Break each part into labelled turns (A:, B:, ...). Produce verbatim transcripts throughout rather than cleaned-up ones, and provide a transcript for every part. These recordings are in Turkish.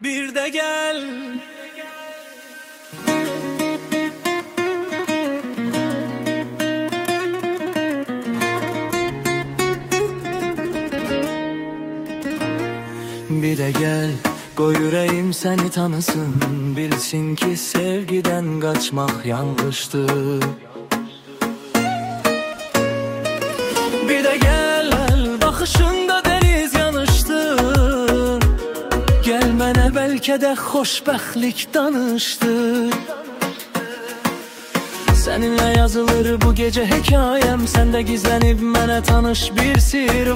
A: bir de gel. Bir de gel, koy yüreğim seni tanısın, bilsin ki sevgiden kaçmak yanlıştır. Bir de gel, bakışında deniz yanıştır. Gelmene belki de xoşbəxtlik danıştır. Seninle yazılır bu gece hikayem, sende gizlenip mene tanış bir sir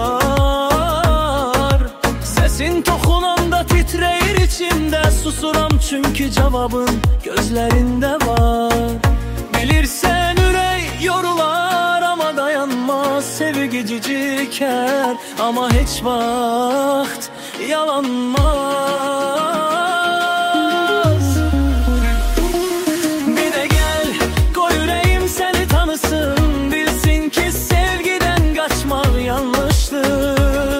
A: var. Sesin toxunanda titreyir içimde, susuram çünkü cevabın gözlerinde var. Bilirsen ürək yorular ama dayanmaz, sevgi ciciker ama hiç vaxt yalanmaz. Bir de gel, koy yüreğim seni tanısın, bilsin ki sevgiden kaçmak yanlıştır.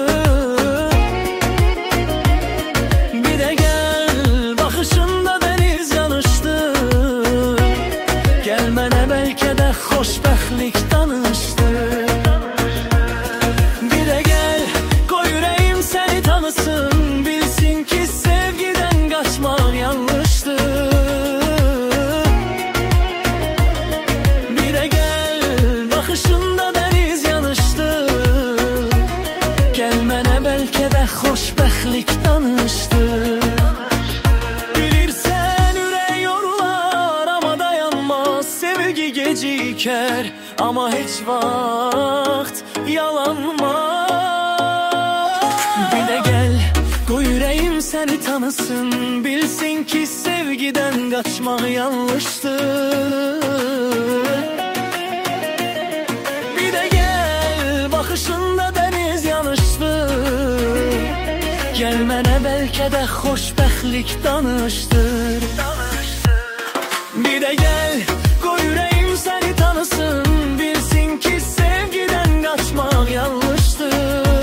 A: Bir de gel, bakışında deniz yanıştır. Gelmene belki de xoşbəxtlik danıştır. Bir de gel, koy yüreğim seni tanısın, bilsin ki sevgiden kaçmak yanlıştır. Bir de gel, bakışında deniz yanıştır. Gelmene belki de xoşbəxtlik danıştır. Bilirsen ürək yorular ama dayanmaz, sevgi geciker ama hiç vaxt yalanmaz. Bir de gel, koy yüreğim seni tanısın, bilsin ki sevgiden kaçmak yanlıştır. Bir de gel, bakışında deniz yanıştır. Gelmene belki de xoşbəxtlik danıştır. Bir de gel, koy yüreğim seni tanısın, bilsin ki sevgiden kaçmak yanlıştır.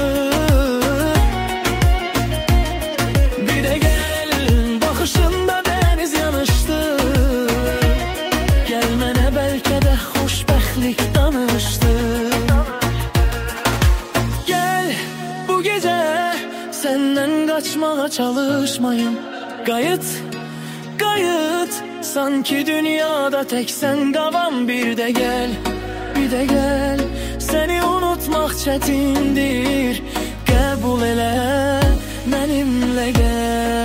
A: Bir de gel, bakışında deniz yanıştır. Gelmene belki de xoşbəxtlik danıştır. Gel, bu gece senden kaçmaya çalışmayın. Kayıt, kayıt, sanki dünyada tek sen qalan. Bir de gel, bir de gel, seni unutmak çetindir. Qəbul elə, mənimlə gəl.